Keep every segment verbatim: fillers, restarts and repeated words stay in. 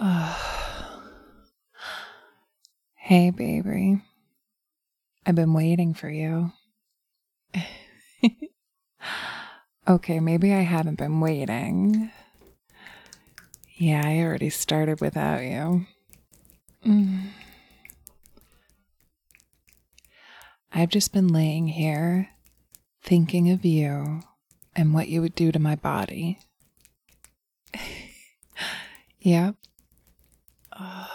Uh, hey, baby. I've been waiting for you. Okay, maybe I haven't been waiting. Yeah, I already started without you. Mm. I've just been laying here thinking of you and what you would do to my body. Yep. Oh,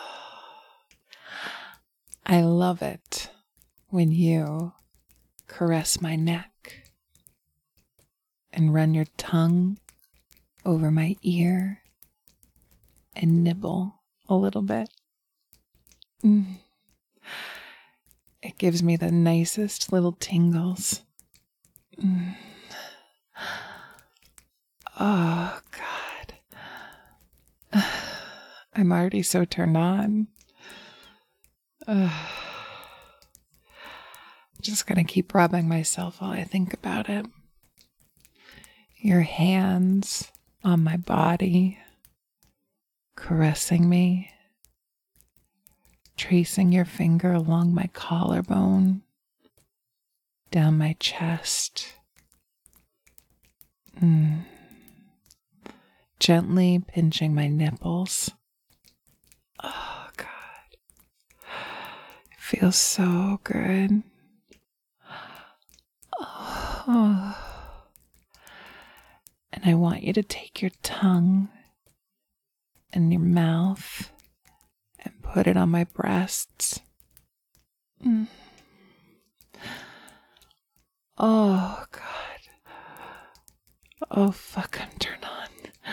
I love it when you caress my neck and run your tongue over my ear and nibble a little bit. Mm. It gives me the nicest little tingles. Mm. Oh, God. I'm already so turned on. Uh, just gonna keep rubbing myself while I think about it. Your hands on my body, caressing me, tracing your finger along my collarbone, down my chest. Mm. Gently pinching my nipples. Oh, God. It feels so good. Oh. And I want you to take your tongue and your mouth and put it on my breasts. Mm. Oh, God. Oh, fuck, I'm turned on.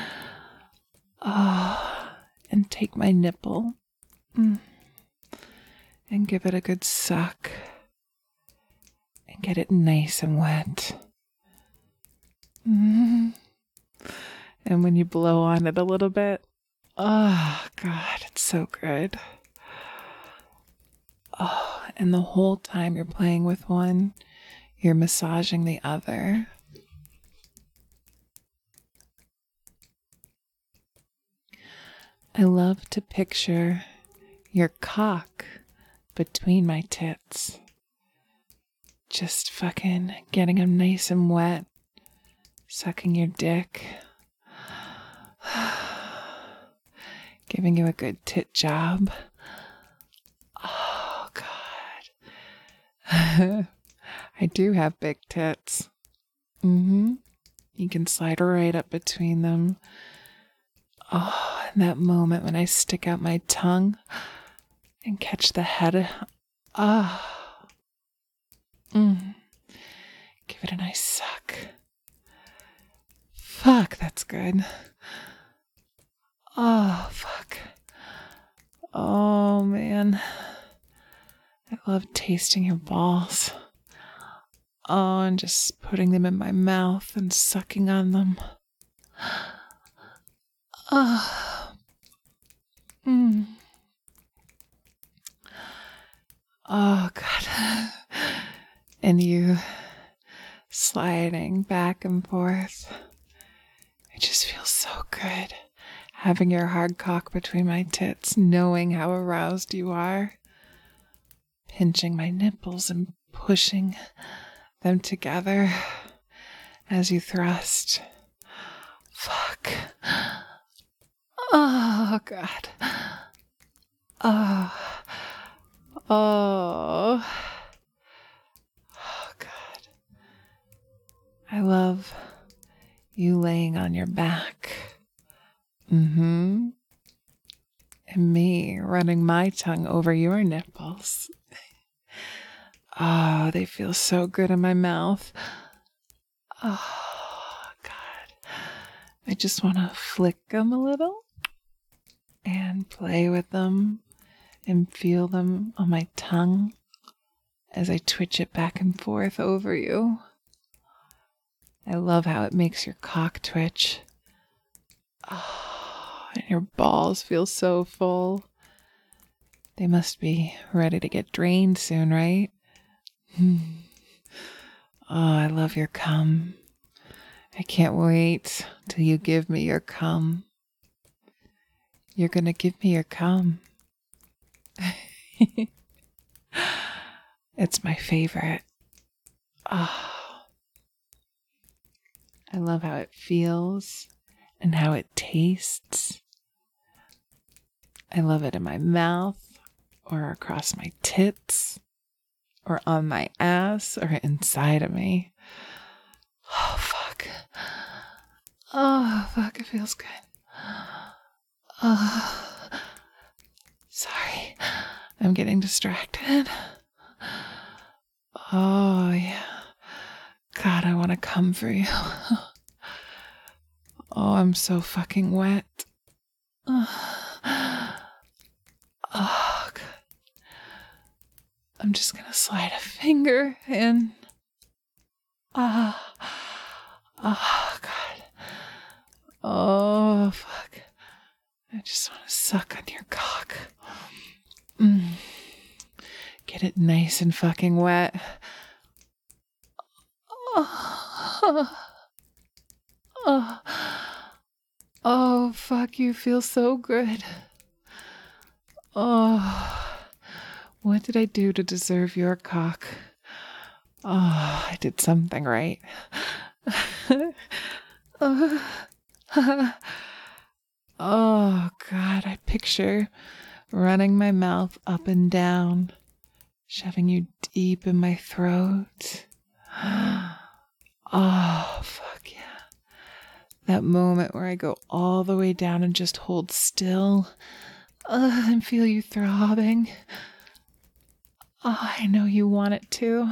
Oh, and take my nipple mm, and give it a good suck and get it nice and wet. Mm. And when you blow on it a little bit, oh, God, it's so good. Oh, and the whole time you're playing with one, you're massaging the other. I love to picture your cock between my tits. Just fucking getting them nice and wet, sucking your dick, giving you a good tit job. Oh, God. I do have big tits. Mm-hmm. You can slide right up between them. Oh, and that moment when I stick out my tongue and catch the head. Ah. Oh. Mm. Give it a nice suck. Fuck, that's good. Oh, fuck. Oh, man. I love tasting your balls. Oh, and just putting them in my mouth and sucking on them. Oh. Mm. Oh, God. And you sliding back and forth. It just feels so good. Having your hard cock between my tits, knowing how aroused you are. Pinching my nipples and pushing them together as you thrust. Fuck. Oh, God. Oh. Oh. Oh, God. I love you laying on your back. Mm-hmm. And me running my tongue over your nipples. Oh, they feel so good in my mouth. Oh, God. I just want to flick them a little and play with them and feel them on my tongue as I twitch it back and forth over you. I love how it makes your cock twitch. Oh, and your balls feel so full. They must be ready to get drained soon, right? Oh, I love your cum. I can't wait till you give me your cum. You're gonna give me your cum. It's my favorite. Oh, I love how it feels and how it tastes. I love it in my mouth or across my tits or on my ass or inside of me. Oh, fuck. Oh, fuck, it feels good. Oh, sorry. I'm getting distracted. Oh, yeah. God, I want to come for you. Oh, I'm so fucking wet. Oh, God. I'm just gonna slide a finger in. Ah. Oh, God. Oh, fuck. I just want to suck on your cock. Mm. Get it nice and fucking wet. Oh. Oh. Oh, fuck, you feel so good. Oh. What did I do to deserve your cock? Oh, I did something right. Oh. Oh, God, I picture running my mouth up and down, shoving you deep in my throat. Oh, fuck yeah. That moment where I go all the way down and just hold still uh, and feel you throbbing. Oh, I know you want it too.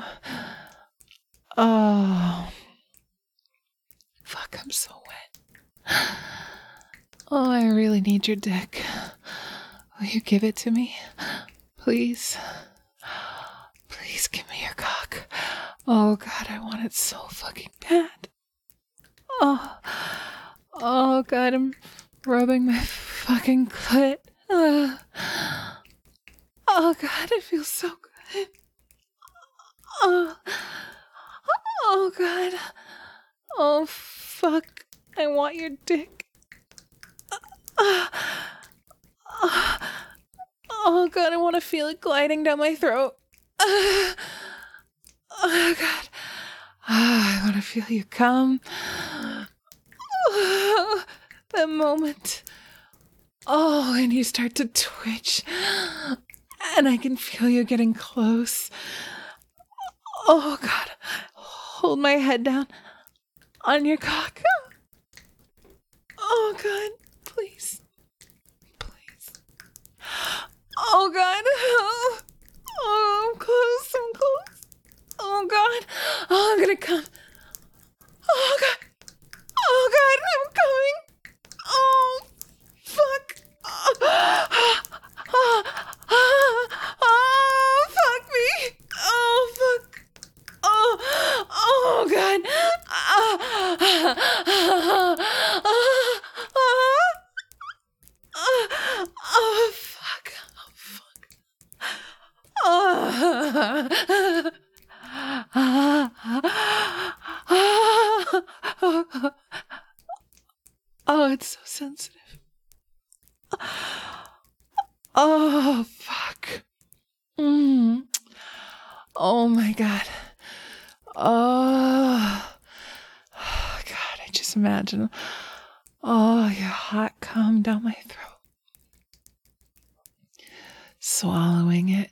Oh, fuck, I'm so wet. Oh, I really need your dick. Will you give it to me? Please? Please give me your cock. Oh, God, I want it so fucking bad. Oh, oh, God, I'm rubbing my fucking clit. Uh, oh, God, it feels so good. Oh, oh, God. Oh, fuck. I want your dick. Uh, uh, oh, God, I want to feel it gliding down my throat. Uh, oh, God. Oh, I want to feel you come. Oh, that moment. Oh, and you start to twitch. And I can feel you getting close. Oh, God. Hold my head down on your cock. Oh, God. Please. Please. Oh, God. Oh, oh I'm close. I'm close. Oh, God. Oh, I'm gonna come. Oh, God. Oh, God. I'm coming. Oh, fuck. Oh, oh, oh, oh, fuck me. Oh, fuck. Oh, oh, God. Oh, oh, oh, oh, oh, fuck. Oh, fuck. Oh, oh, it's so sensitive. Oh, fuck. Mm. Oh, my God. Oh. Oh, God, I just imagine. Oh, your hot cum down my throat. Swallowing it.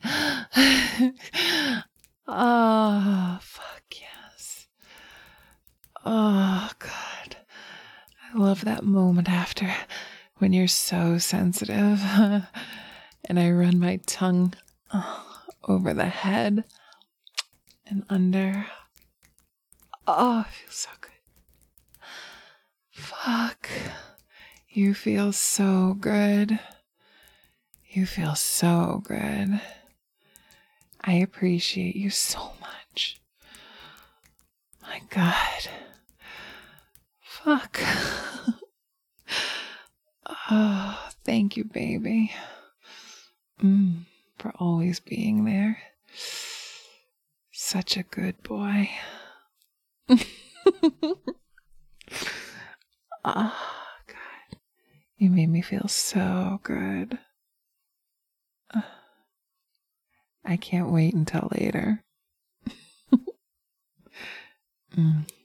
Oh, fuck yes. Oh, God. I love that moment after when you're so sensitive and I run my tongue oh, over the head and under. Oh, it feels so good. Fuck. You feel so good. You feel so good. I appreciate you so much. My God. Fuck. Oh, thank you, baby. Mm, for always being there. Such a good boy. Oh, God. You made me feel so good. I can't wait until later. mm.